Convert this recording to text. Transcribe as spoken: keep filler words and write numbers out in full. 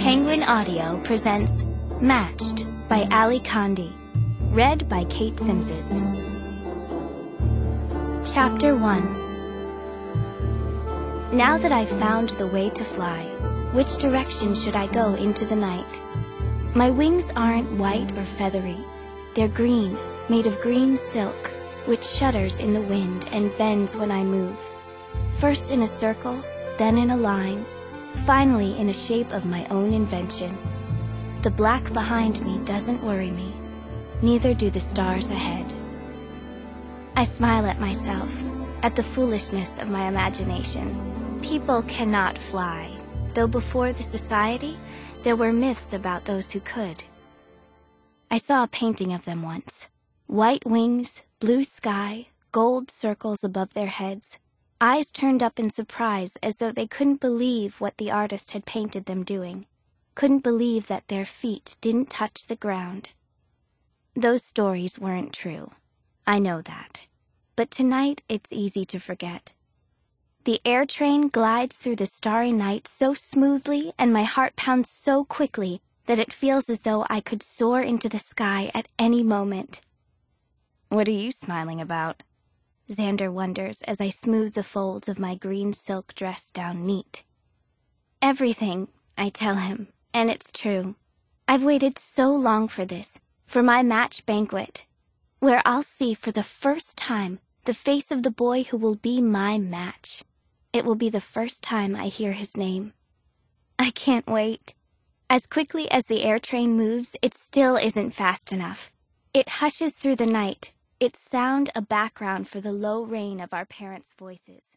Penguin Audio presents Matched by Ali Condi, read by Kate Simses. Chapter one. Now that I've found the way to fly, which direction should I go into the night? My wings aren't white or feathery. They're green, made of green silk, which shudders in the wind and bends when I move. First in a circle, then in a line, finally in a shape of my own invention. The black behind me doesn't worry me, neither do the stars ahead. I smile at myself, at the foolishness of my imagination. People cannot fly, though before the society, there were myths about those who could. I saw a painting of them once. White wings, blue sky, gold circles above their heads, eyes turned up in surprise as though they couldn't believe what the artist had painted them doing, couldn't believe that their feet didn't touch the ground. Those stories weren't true. I know that. But tonight it's easy to forget. The air train glides through the starry night so smoothly and my heart pounds so quickly that it feels as though I could soar into the sky at any moment. What are you smiling about? Xander wonders as I smooth the folds of my green silk dress down neat. Everything, I tell him, and it's true. I've waited so long for this, for my match banquet, where I'll see for the first time the face of the boy who will be my match. It will be the first time I hear his name. I can't wait. As quickly as the air train moves, it still isn't fast enough. It hushes through the night, its sound a background for the low rain of our parents' voices.